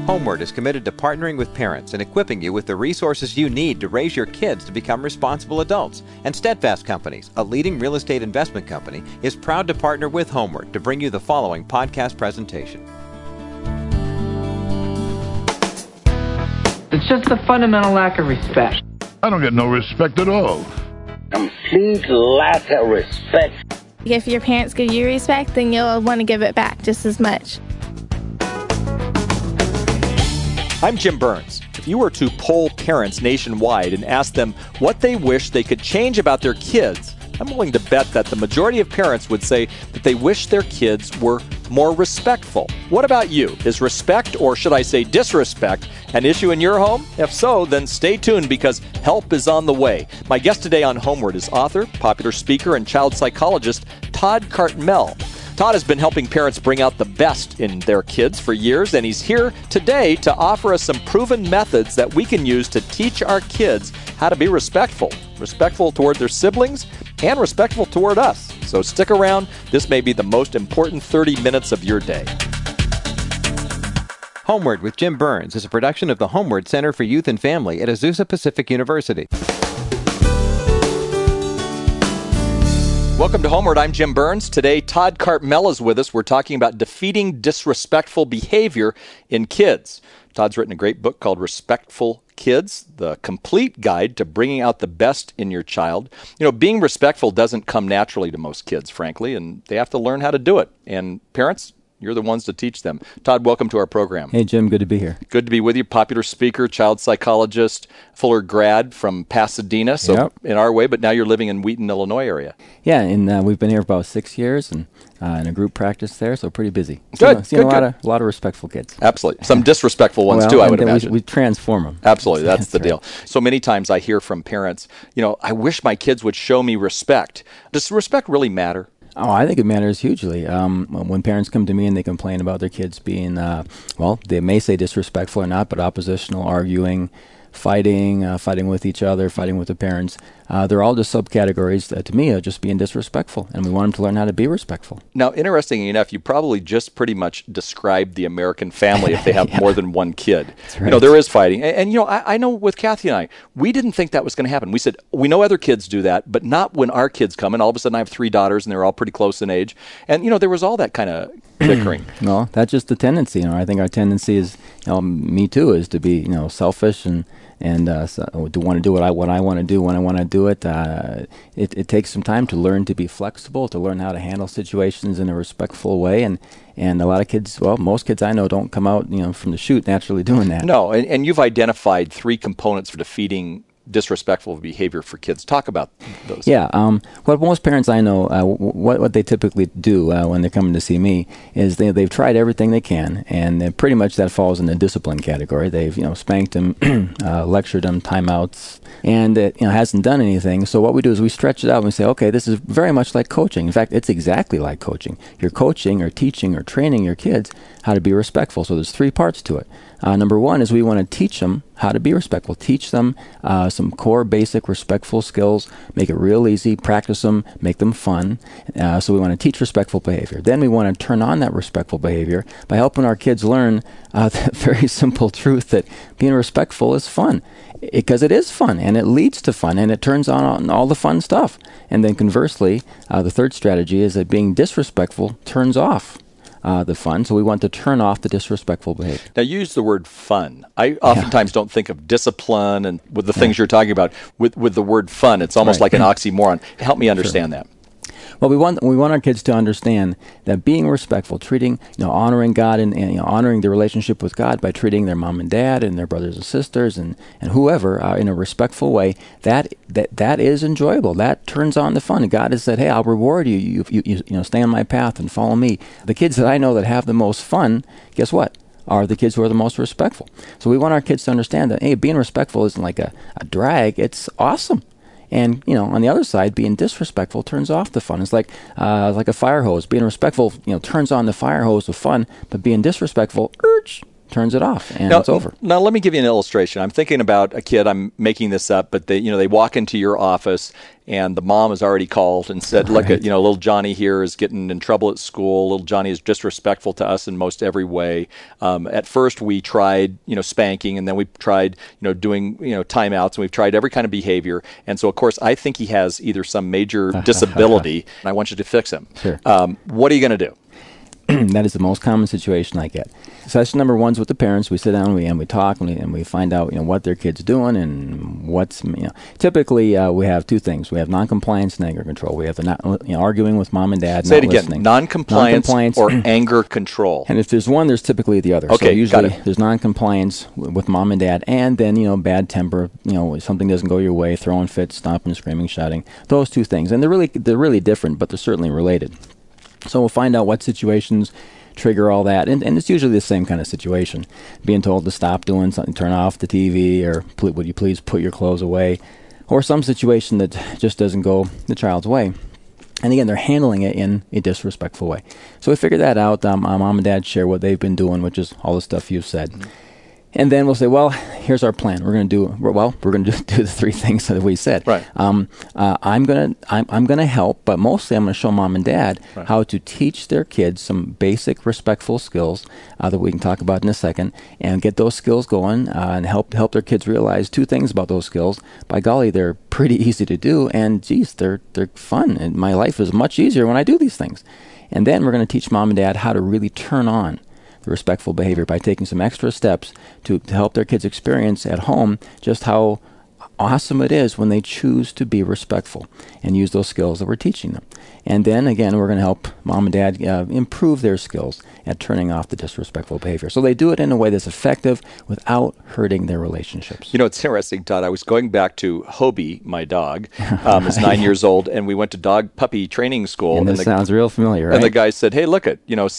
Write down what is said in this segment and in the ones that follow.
Homeward is committed to partnering with parents and equipping you with the resources you need to raise your kids to become responsible adults. And Steadfast Companies, a leading real estate investment company, is proud to partner with Homeward to bring you the following podcast presentation. It's just a fundamental lack of respect. I don't get no respect at all. Complete lack of respect. If your parents give you respect, then you'll want to give it back just as much. I'm Jim Burns. If you were to poll parents nationwide and ask them what they wish they could change about their kids, I'm willing to bet that the majority of parents would say that they wish their kids were more respectful. What about you? Is respect, or should I say disrespect, an issue in your home? If so, then stay tuned because help is on the way. My guest today on Homeward is author, popular speaker, and child psychologist Todd Cartmel. Todd has been helping parents bring out the best in their kids for years, and he's here today to offer us some proven methods that we can use to teach our kids how to be respectful. Respectful toward their siblings and respectful toward us. So stick around. This may be the most important 30 minutes of your day. Homeward with Jim Burns is a production of the Homeward Center for Youth and Family at Azusa Pacific University. Welcome to Homeward. I'm Jim Burns. Today, Todd Cartmel is with us. We're talking about defeating disrespectful behavior in kids. Todd's written a great book called Respectful Kids, the complete guide to bringing out the best in your child. You know, being respectful doesn't come naturally to most kids, frankly, and they have to learn how to do it. And parents, you're the ones to teach them. Todd, welcome to our program. Hey, Jim. Good to be here. Good to be with you. Popular speaker, child psychologist, Fuller grad from Pasadena, so in our way, but now you're living in Wheaton, Illinois area. Yeah, and we've been here for about 6 years and in a group practice there, so pretty busy. Good. Seen a lot of respectful kids. Absolutely. Some disrespectful ones too, I would imagine. We transform them. Absolutely. That's the deal. So many times I hear from parents, I wish my kids would show me respect. Does respect really matter? Oh, I think it matters hugely. When parents come to me and they complain about their kids being, they may say disrespectful or not, but oppositional, arguing, fighting with each other, fighting with the parents. They're all just subcategories, to me, of just being disrespectful, and we want them to learn how to be respectful. Now, interestingly enough, you probably just pretty much described the American family if they have more than one kid. That's right. There is fighting. And I know with Kathy and I, we didn't think that was going to happen. We said, we know other kids do that, but not when our kids come. And all of a sudden, I have 3 daughters, and they're all pretty close in age. And, there was all that kind of bickering. Well, that's just the tendency. I think our tendency is, me too, is to be, selfish and to want to do what I want to do when I want to do it. It takes some time to learn to be flexible, to learn how to handle situations in a respectful way, and a lot of kids, most kids I know don't come out from the chute naturally doing that. No, and you've identified 3 components for defeating disrespectful behavior for kids. Talk about those. Yeah. What most parents I know, what they typically do when they're coming to see me is they've tried everything they can, and pretty much that falls in the discipline category. They've spanked them, lectured them, timeouts, and it hasn't done anything. So what we do is we stretch it out and we say, okay, this is very much like coaching. In fact, it's exactly like coaching. You're coaching or teaching or training your kids how to be respectful. So there's 3 parts to it. Number 1 is we want to teach them how to be respectful. Teach them some core basic respectful skills, make it real easy, practice them, make them fun. So we want to teach respectful behavior. Then we want to turn on that respectful behavior by helping our kids learn the very simple truth that being respectful is fun. Because it is fun, and it leads to fun, and it turns on all the fun stuff. And then conversely, the third strategy is that being disrespectful turns off the fun, so we want to turn off the disrespectful behavior. Now, you use the word fun. I oftentimes don't think of discipline and with the things you're talking about. With the word fun, it's almost like an oxymoron. Help me understand that. Well, we want our kids to understand that being respectful, treating, honoring God and honoring the relationship with God by treating their mom and dad and their brothers and sisters and whoever in a respectful way, that is enjoyable. That turns on the fun. And God has said, hey, I'll reward you. You stay on my path and follow me. The kids that I know that have the most fun, guess what? Are the kids who are the most respectful. So we want our kids to understand that, hey, being respectful isn't like a drag. It's awesome. And, on the other side, being disrespectful turns off the fun. It's like a fire hose. Being respectful, turns on the fire hose of fun, but being disrespectful, turns it off, and it's over. Now, let me give you an illustration. I'm thinking about a kid. I'm making this up, but they walk into your office, and the mom has already called and said, "Look, at little Johnny here is getting in trouble at school. Little Johnny is disrespectful to us in most every way. At first, we tried, spanking, and then we tried, doing, timeouts, and we've tried every kind of behavior. And so, of course, I think he has either some major disability, and I want you to fix him. Sure. What are you going to do?" That is the most common situation I get. Session number 1's with the parents. We sit down and we talk and we find out what their kid's doing and what's Typically, we have two things. We have noncompliance and anger control. We have the not arguing with mom and dad. Say not it again. Listening. Noncompliance or anger control. And if there's one, there's typically the other. Okay, so usually got it. there's noncompliance with mom and dad, and then bad temper. Something doesn't go your way, throwing fits, stomping, screaming, shouting. Those two things, and they're really different, but they're certainly related. So we'll find out what situations trigger all that, and it's usually the same kind of situation. Being told to stop doing something, turn off the TV, or would you please put your clothes away, or some situation that just doesn't go the child's way. And again, they're handling it in a disrespectful way. So we figure that out. Mom and dad share what they've been doing, which is all the stuff you've said. Mm-hmm. And then we'll say, well, here's our plan. We're going to do the three things that we said. Right. I'm gonna help, but mostly I'm going to show mom and dad how to teach their kids some basic respectful skills that we can talk about in a second, and get those skills going, and help their kids realize two things about those skills. By golly, they're pretty easy to do, and geez, they're fun. And my life is much easier when I do these things. And then we're going to teach mom and dad how to really turn on the respectful behavior by taking some extra steps to help their kids experience at home just how awesome it is when they choose to be respectful and use those skills that we're teaching them. And then, again, we're going to help mom and dad improve their skills at turning off the disrespectful behavior. So they do it in a way that's effective without hurting their relationships. It's interesting, Todd. I was going back to Hobie, my dog, is 9 years old, and we went to dog puppy training school. And this sounds real familiar, right? And the guy said, hey, look,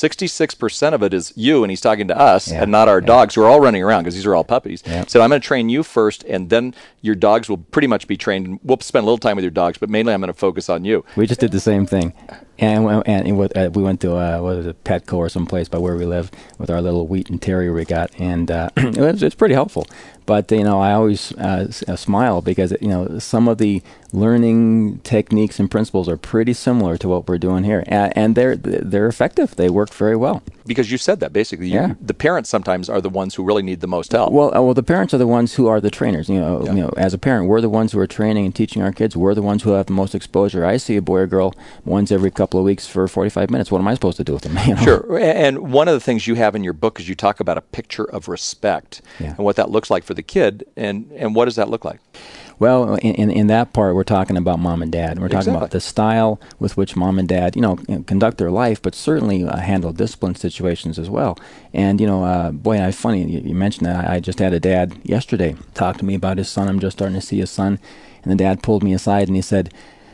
66% of it is you, and he's talking to us, and not our dogs who are all running around because these are all puppies. Yep. So I'm going to train you first, and then your dogs will pretty much be trained. We'll spend a little time with your dogs, but mainly I'm going to focus on you. We just did the same thing. And we went to Petco or someplace by where we live with our little Wheaton Terrier we got, and it's pretty helpful. But I always smile because some of the learning techniques and principles are pretty similar to what we're doing here, and they're effective. They work very well. Because you said that basically, the parents sometimes are the ones who really need the most help. Well, the parents are the ones who are the trainers. As a parent, we're the ones who are training and teaching our kids. We're the ones who have the most exposure. I see a boy or girl once every couple of weeks for 45 minutes. What am I supposed to do with them? Sure. And one of the things you have in your book is you talk about a picture of respect and what that looks like for the kid. And what does that look like? Well, in that part, we're talking about mom and dad. We're talking about the style with which mom and dad, conduct their life, but certainly handle discipline situations as well. And, boy, it's funny, you mentioned that. I just had a dad yesterday talk to me about his son. I'm just starting to see his son. And the dad pulled me aside and he said,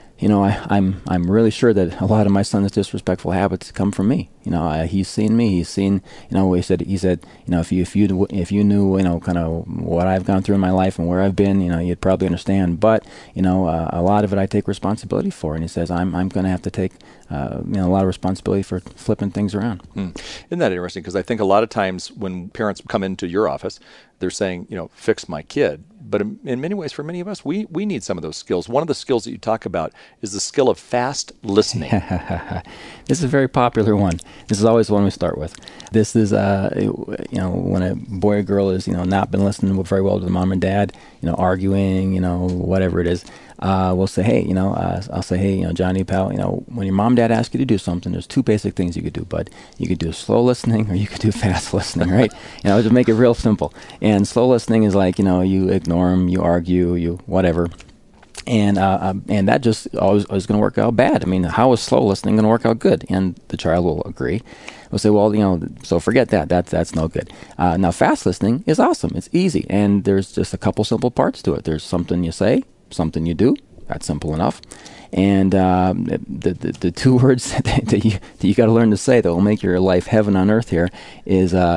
I'm really sure that a lot of my son's disrespectful habits come from me. He's seen me. He's seen. He said. If you knew, kind of what I've gone through in my life and where I've been, you'd probably understand. But a lot of it I take responsibility for. And he says I'm going to have to take a lot of responsibility for flipping things around. Isn't that interesting? Because I think a lot of times when parents come into your office, they're saying, fix my kid. But in many ways, for many of us, we need some of those skills. One of the skills that you talk about is the skill of fast listening. This is a very popular one. This is always the one we start with. This is, when a boy or girl is, not been listening very well to the mom and dad, arguing, whatever it is. We'll say, hey, I'll say, hey, Johnny, pal, when your mom and dad ask you to do something, there's two basic things you could do, bud. You could do slow listening or you could do fast listening, right? Just make it real simple. And slow listening is like, you ignore them, you argue, you whatever. And that just always is going to work out bad. I mean, how is slow listening going to work out good? And the child will agree. We'll say, well, so forget that. That's no good. Now, fast listening is awesome. It's easy. And there's just a couple simple parts to it. There's something you say, something you do. That's simple enough. And the two words that you got to learn to say that will make your life heaven on earth here is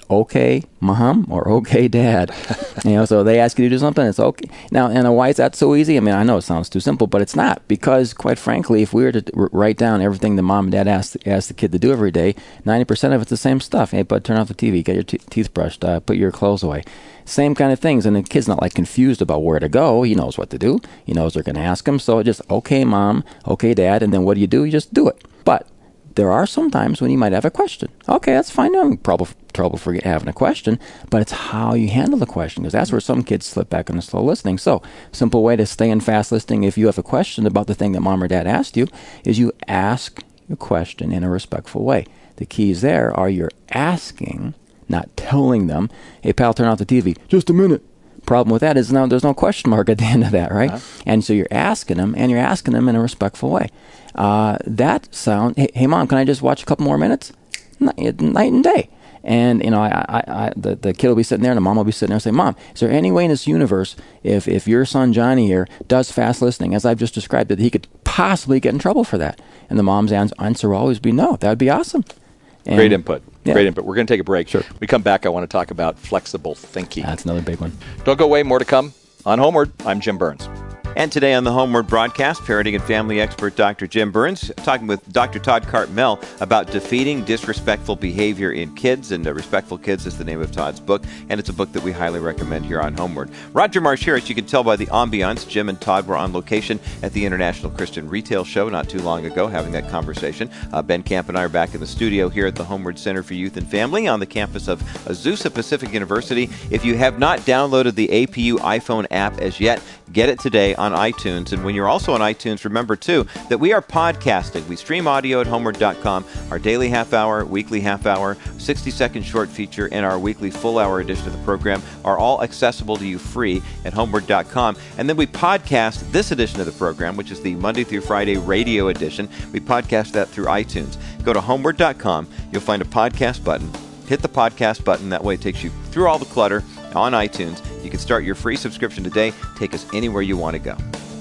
okay, mom, or okay, dad. So they ask you to do something, it's okay. Now, and why is that so easy? I mean, I know it sounds too simple, but it's not, because quite frankly, if we were to write down everything the mom and dad ask the kid to do every day, 90% of it's the same stuff. Hey, bud, turn off the TV, get your teeth brushed, put your clothes away. Same kind of things, and the kid's not like confused about where to go. He knows what to do. He knows they're going to ask him. So just, okay, mom, okay, dad, and then what do? You just do it. But there are some times when you might have a question. Okay, that's fine. No trouble for having a question, but it's how you handle the question, because that's where some kids slip back into slow listening. So, simple way to stay in fast listening if you have a question about the thing that mom or dad asked you is you ask a question in a respectful way. The keys there are you're asking, not telling them, hey, pal, turn off the TV. Just a minute. Problem with that is now there's no question mark at the end of that, right? Uh-huh. And so you're asking them, and you're asking them in a respectful way. That sound, hey, mom, can I just watch a couple more minutes? Night and day. And, the kid will be sitting there, and the mom will be sitting there and say, Mom, is there any way in this universe, if your son Johnny here does fast listening, as I've just described it, he could possibly get in trouble for that? And the mom's answer will always be no. That would be awesome. And great input. Yeah. Great input. We're going to take a break. Sure. When we come back, I want to talk about flexible thinking. That's another big one. Don't go away. More to come on Homeward. I'm Jim Burns. And today on the Homeward broadcast, parenting and family expert Dr. Jim Burns talking with Dr. Todd Cartmel about defeating disrespectful behavior in kids. And Respectful Kids is the name of Todd's book, and it's a book that we highly recommend here on Homeward. Roger Marchieris, you can tell by the ambiance, Jim and Todd were on location at the International Christian Retail Show not too long ago having that conversation. Ben Camp and I are back in the studio here at the Homeward Center for Youth and Family on the campus of Azusa Pacific University. If you have not downloaded the APU iPhone app as yet, get it today on iTunes. And when you're also on iTunes, remember, too, that we are podcasting. We stream audio at homeward.com. Our daily half hour, weekly half hour, 60-second short feature, and our weekly full-hour edition of the program are all accessible to you free at homeward.com. And then we podcast this edition of the program, which is the Monday through Friday radio edition. We podcast that through iTunes. Go to homeward.com. You'll find a podcast button. Hit the podcast button. That way it takes you through all the clutter on iTunes. You can start your free subscription today. Take us anywhere you want to go.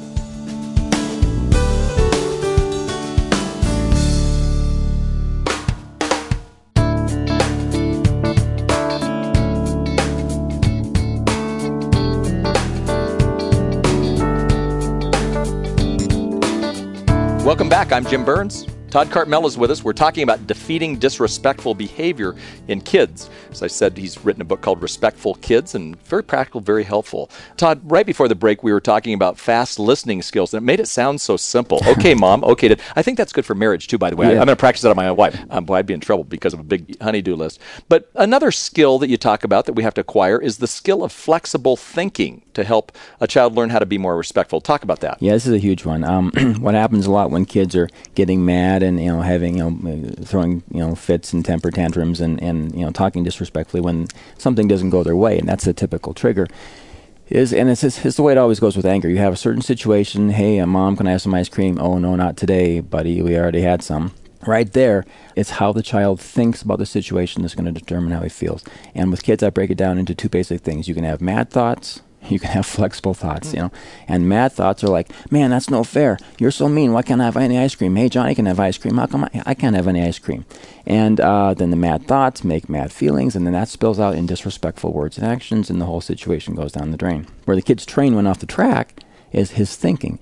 Welcome back. I'm Jim Burns. Todd Cartmel is with us. We're talking about defeating disrespectful behavior in kids. As I said, he's written a book called Respectful Kids, and very practical, very helpful. Todd, right before the break, we were talking about fast listening skills, and it made it sound so simple. Okay, Mom. Okay, Dad. I think that's good for marriage, too, by the way. Yeah. I'm going to practice that on my own wife. Boy, I'd be in trouble because of a big honey-do list. But another skill that you talk about that we have to acquire is the skill of flexible thinking to help a child learn how to be more respectful. Talk about that. Yeah, this is a huge one. What happens a lot when kids are getting mad and having throwing fits and temper tantrums and talking disrespectfully when something doesn't go their way, and that's a typical trigger. It's the way it always goes with anger. You have a certain situation. Hey, Mom, can I have some ice cream? Oh no, not today, buddy. We already had some. Right there, it's how the child thinks about the situation that's going to determine how he feels. And with kids, I break it down into two basic things. You can have mad thoughts. You can have flexible thoughts, And mad thoughts are like, man, that's no fair. You're so mean. Why can't I have any ice cream? Hey, Johnny can have ice cream. How come I can't have any ice cream? And then the mad thoughts make mad feelings, and then that spills out in disrespectful words and actions, and the whole situation goes down the drain. Where the kid's train went off the track is his thinking.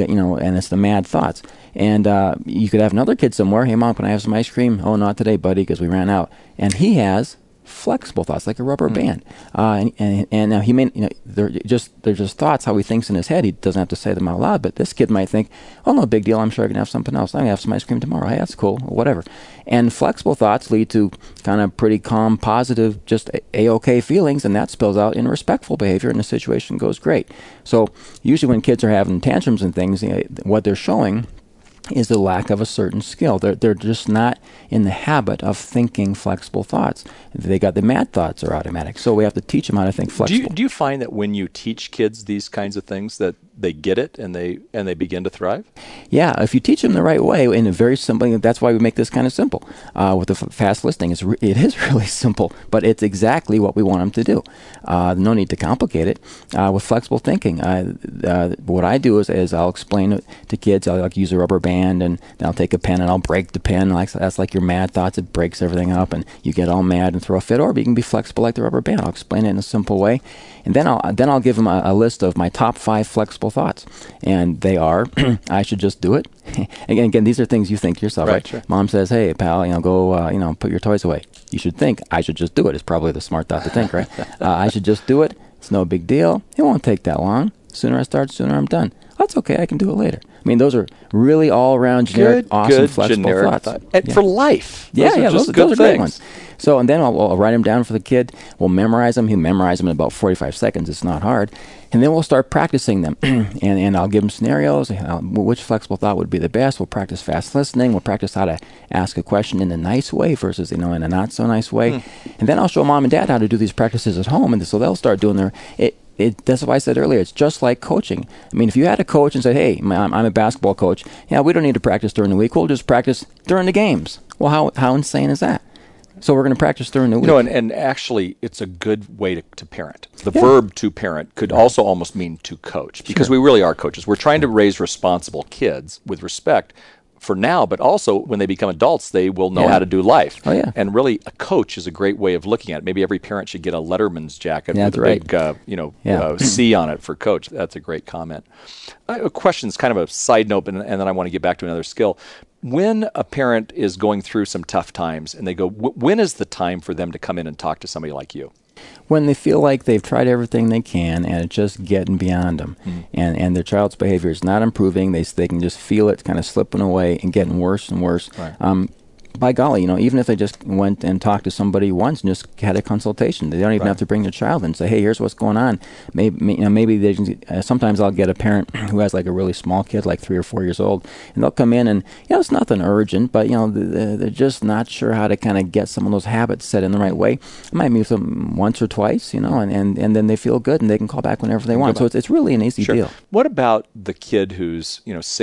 And it's the mad thoughts. And you could have another kid somewhere. Hey, Mom, can I have some ice cream? Oh, not today, buddy, because we ran out. And he has flexible thoughts, like a rubber band. And now he may, they're just thoughts, how he thinks in his head. He doesn't have to say them out loud, but this kid might think, oh, no big deal. I'm sure I can have something else. I'm going to have some ice cream tomorrow. Hey, that's cool, or whatever. And flexible thoughts lead to kind of pretty calm, positive, just A-okay feelings, and that spills out in respectful behavior, and the situation goes great. So usually when kids are having tantrums and things, what they're showing is the lack of a certain skill. They're just not in the habit of thinking flexible thoughts. They got the mad thoughts are automatic. So we have to teach them how to think flexible. Do you find that when you teach kids these kinds of things that they get it and they begin to thrive? Yeah, if you teach them the right way in a very simple, that's why we make this kind of simple. With the fast listening, it is really simple, but it's exactly what we want them to do. No need to complicate it. With flexible thinking, what I do is I'll explain it to kids. I'll use a rubber band, and then I'll take a pen and I'll break the pen. That's like your mad thoughts. It breaks everything up, and you get all mad and throw a fit. Or you can be flexible like the rubber band. I'll explain it in a simple way, and then I'll give them a list of my top 5 flexible thoughts, and they are: I should just do it. Again, these are things you think to yourself, right? Sure. Mom says, "Hey, pal, go, put your toys away." You should think, "I should just do it." It's probably the smart thought to think, right? I should just do it. It's no big deal. It won't take that long. Sooner I start, sooner I'm done. That's okay. I can do it later. I mean, those are really all-around generic, awesome, flexible thoughts. And for life. Those are great ones. So, and then I'll write them down for the kid. We'll memorize them. He'll memorize them in about 45 seconds. It's not hard. And then we'll start practicing them. and I'll give them scenarios. Which flexible thought would be the best? We'll practice fast listening. We'll practice how to ask a question in a nice way versus, in a not-so-nice way. And then I'll show mom and dad how to do these practices at home. And so they'll start doing that's why I said earlier, it's just like coaching. I mean, if you had a coach and said, "Hey, I'm a basketball coach. Yeah, we don't need to practice during the week. We'll just practice during the games." Well, how insane is that? So we're going to practice during the week. And actually, it's a good way to parent. The verb to parent could also almost mean to coach, because we really are coaches. We're trying to raise responsible kids with respect for now, but also when they become adults, they will know how to do life. Oh, yeah. And really, a coach is a great way of looking at it. Maybe every parent should get a Letterman's jacket with a big, C on it for coach. That's a great comment. A question is kind of a side note, and then I want to get back to another skill. When a parent is going through some tough times and they go, when is the time for them to come in and talk to somebody like you? When they feel like they've tried everything they can and it's just getting beyond them, and their child's behavior is not improving, they can just feel it kind of slipping away and getting worse and worse. Right. By golly, even if they just went and talked to somebody once and just had a consultation, they don't even have to bring their child in and say, "Hey, here's what's going on." Maybe they can, sometimes I'll get a parent who has like a really small kid, like 3 or 4 years old, and they'll come in and it's nothing urgent, but they're just not sure how to kind of get some of those habits set in the right way. I might meet them once or twice, and then they feel good and they can call back whenever they want. So it's really an easy deal. What about the kid who's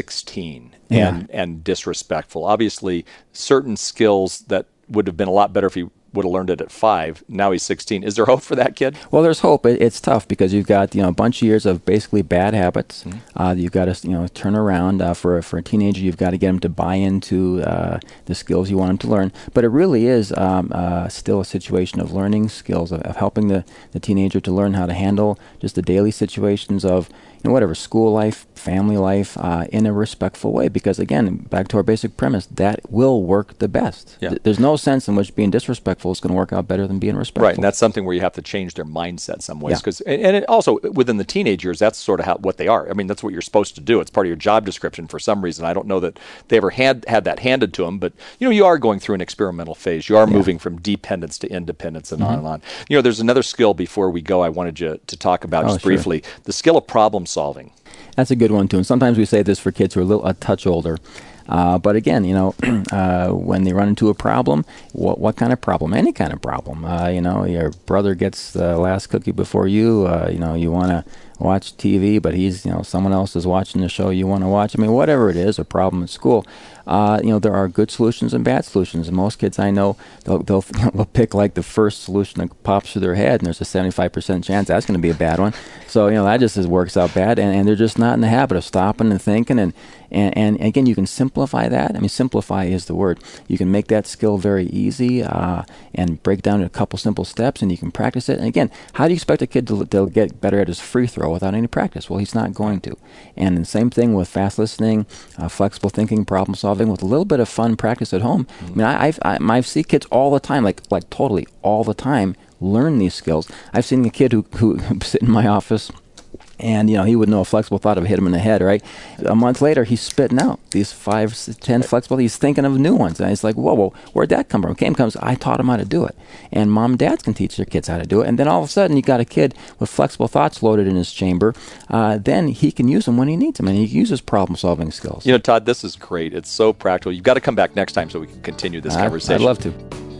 16? And disrespectful? Obviously, certain skills that would have been a lot better if he would have learned it at 5. Now he's 16. Is there hope for that kid? Well, there's hope. It's tough because you've got a bunch of years of basically bad habits. You've got to turn around. For a teenager, you've got to get him to buy into the skills you want him to learn. But it really is still a situation of learning skills, of helping the teenager to learn how to handle just the daily situations of whatever, school life, family life, in a respectful way. Because again, back to our basic premise, that will work the best. Yeah. There's no sense in which being disrespectful is going to work out better than being respectful. Right, and that's something where you have to change their mindset some ways. And it also, within the teenage years, that's sort of what they are. I mean, that's what you're supposed to do. It's part of your job description for some reason. I don't know that they ever had that handed to them, but you are going through an experimental phase. You are moving from dependence to independence and on and on. There's another skill before we go I wanted you to talk about just briefly, the skill of problem solving. That's a good one, too. And sometimes we say this for kids who are a touch older. But again, when they run into a problem, what kind of problem? Any kind of problem. Your brother gets the last cookie before you. You want to watch TV, but someone else is watching the show you want to watch. I mean, whatever it is, a problem at school. There are good solutions and bad solutions. And most kids I know, they'll pick like the first solution that pops through their head, and there's a 75% chance that's going to be a bad one. So that just works out bad, and they're just not in the habit of stopping and thinking. And again, you can simplify that. I mean, simplify is the word. You can make that skill very easy and break down in a couple simple steps, and you can practice it. And again, how do you expect a kid to get better at his free throw without any practice? Well, he's not going to. And the same thing with fast listening, flexible thinking, problem solving, with a little bit of fun practice at home. I mean, I see kids all the time, like totally all the time, learn these skills. I've seen a kid who sit in my office, and he would know a flexible thought of hit him in the head, right? A month later, he's spitting out these 5, 10 flexible. He's thinking of new ones, and it's like, whoa, where'd that come from? Comes, I taught him how to do it, and mom and dads can teach their kids how to do it. And then all of a sudden, you got a kid with flexible thoughts loaded in his chamber. Then he can use them when he needs them, and he uses problem-solving skills. Todd, this is great. It's so practical. You've got to come back next time so we can continue this conversation. I'd love to.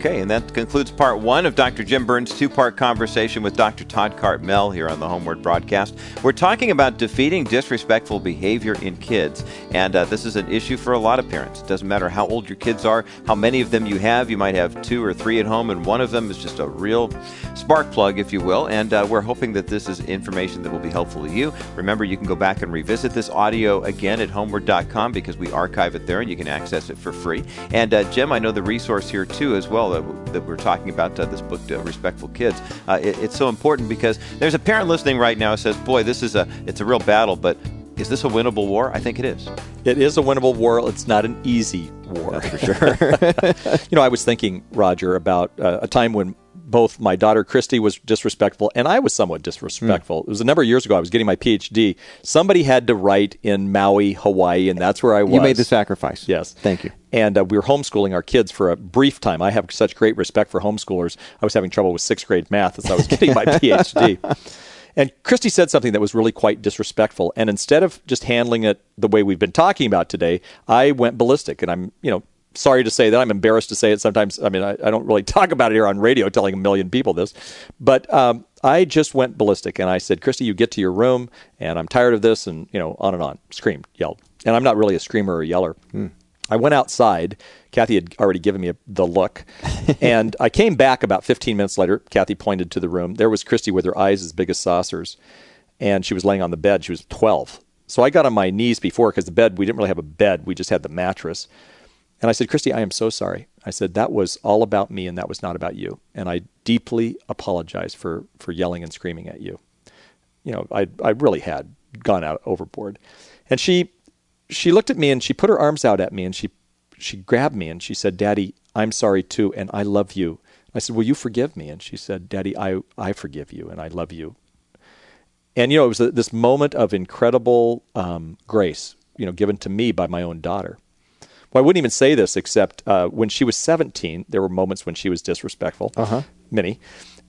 Okay, and that concludes part one of Dr. Jim Burns' two-part conversation with Dr. Todd Cartmel here on the Homeward broadcast. We're talking about defeating disrespectful behavior in kids, and this is an issue for a lot of parents. It doesn't matter how old your kids are, how many of them you have. You might have 2 or 3 at home, and one of them is just a real spark plug, if you will, and we're hoping that this is information that will be helpful to you. Remember, you can go back and revisit this audio again at homeward.com because we archive it there, and you can access it for free. And Jim, I know the resource here, too, as well, that we're talking about this book, Respectful Kids. It's so important because there's a parent listening right now who says, boy, it's a real battle, but is this a winnable war? I think it is. It is a winnable war. It's not an easy war. That's for sure. I was thinking, Roger, about a time when both my daughter Christy was disrespectful and I was somewhat disrespectful. It was a number of years ago. I was getting my PhD. Somebody had to write in Maui, Hawaii, and that's where I was. You made the sacrifice. Yes. Thank you. And we were homeschooling our kids for a brief time. I have such great respect for homeschoolers. I was having trouble with 6th grade math as I was getting my PhD. And Christy said something that was really quite disrespectful. And instead of just handling it the way we've been talking about today, I went ballistic. And I'm, sorry to say that. I'm embarrassed to say it sometimes. I mean, I don't really talk about it here on radio, telling a million people this. But I just went ballistic. And I said, Christy, you get to your room, and I'm tired of this, and, on and on. Screamed, yelled. And I'm not really a screamer or a yeller. I went outside. Kathy had already given me the look. And I came back about 15 minutes later. Kathy pointed to the room. There was Christy with her eyes as big as saucers. And she was laying on the bed. She was 12. So I got on my knees before because the bed, we didn't really have a bed. We just had the mattress. And I said, Christy, I am so sorry. I said, that was all about me and that was not about you. And I deeply apologize for yelling and screaming at you. I really had gone out overboard. And she looked at me and she put her arms out at me and she grabbed me and she said, Daddy, I'm sorry too, and I love you. I said, will you forgive me? And she said, Daddy, I forgive you and I love you. And, it was this moment of incredible grace, given to me by my own daughter. Well, I wouldn't even say this except when she was 17, there were moments when she was disrespectful, many.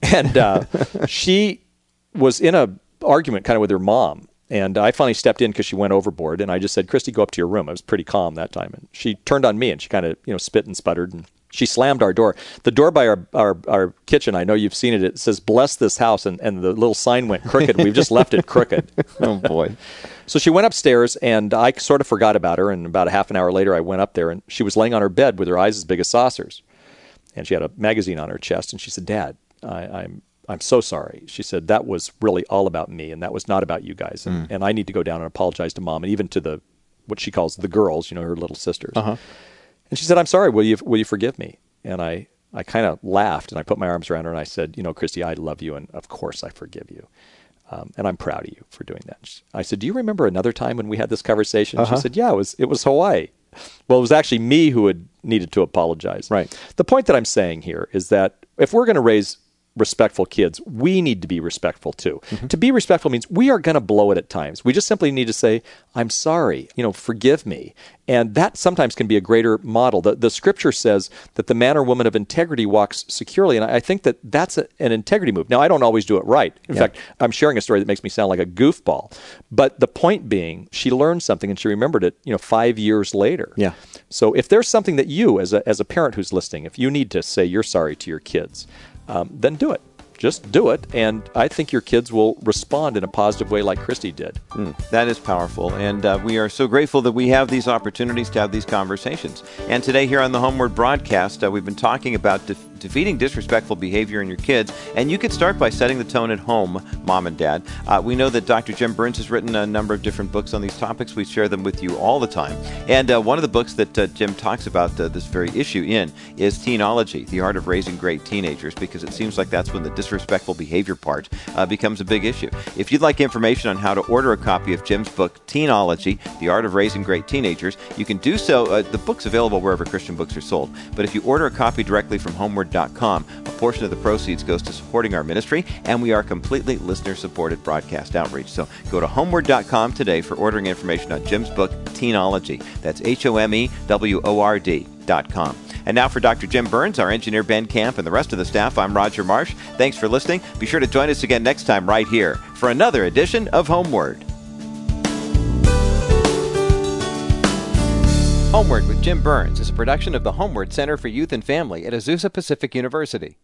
And she was in an argument kind of with her mom. And I finally stepped in because she went overboard. And I just said, Christy, go up to your room. I was pretty calm that time. And she turned on me and she kind of, spit and sputtered. And she slammed our door. The door by our kitchen, I know you've seen it. It says, bless this house. And the little sign went crooked. We've just left it crooked. Oh, boy. So she went upstairs, and I sort of forgot about her. And about a half an hour later, I went up there, and she was laying on her bed with her eyes as big as saucers. And she had a magazine on her chest. And she said, Dad, I'm so sorry. She said, that was really all about me, and that was not about you guys. And I need to go down and apologize to Mom, and even to what she calls the girls, her little sisters. And she said, I'm sorry, will you forgive me? And I kind of laughed, and I put my arms around her, and I said, Christy, I love you, and of course I forgive you. And I'm proud of you for doing that. I said, do you remember another time when we had this conversation? She said, yeah, it was Hawaii. Well, it was actually me who had needed to apologize. Right. The point that I'm saying here is that if we're going to raise respectful kids, we need to be respectful too. To be respectful means we are going to blow it at times. We just simply need to say, I'm sorry, forgive me. And that sometimes can be a greater model. The scripture says that the man or woman of integrity walks securely. And I think that that's an integrity move. Now, I don't always do it right. In fact, I'm sharing a story that makes me sound like a goofball. But the point being, she learned something and she remembered it, 5 years later. Yeah. So if there's something that you, as a parent who's listening, if you need to say you're sorry to your kids, then do it. Just do it, and I think your kids will respond in a positive way like Christy did. That is powerful, and we are so grateful that we have these opportunities to have these conversations. And today here on the Homeward broadcast, we've been talking about defeating disrespectful behavior in your kids, and you could start by setting the tone at home, Mom and Dad. We know that Dr. Jim Burns has written a number of different books on these topics. We share them with you all the time. And one of the books that Jim talks about this very issue in is Teenology, The Art of Raising Great Teenagers, because it seems like that's when the disrespectful behavior part becomes a big issue. If you'd like information on how to order a copy of Jim's book, Teenology, The Art of Raising Great Teenagers, you can do so. The book's available wherever Christian books are sold. But if you order a copy directly from homeward.com, a portion of the proceeds goes to supporting our ministry, and we are completely listener-supported broadcast outreach. So go to homeward.com today for ordering information on Jim's book, Teenology. That's HOMEWORD.com. And now for Dr. Jim Burns, our engineer Ben Camp, and the rest of the staff, I'm Roger Marsh. Thanks for listening. Be sure to join us again next time right here for another edition of Homeward. Homeward with Jim Burns is a production of the Homeward Center for Youth and Family at Azusa Pacific University.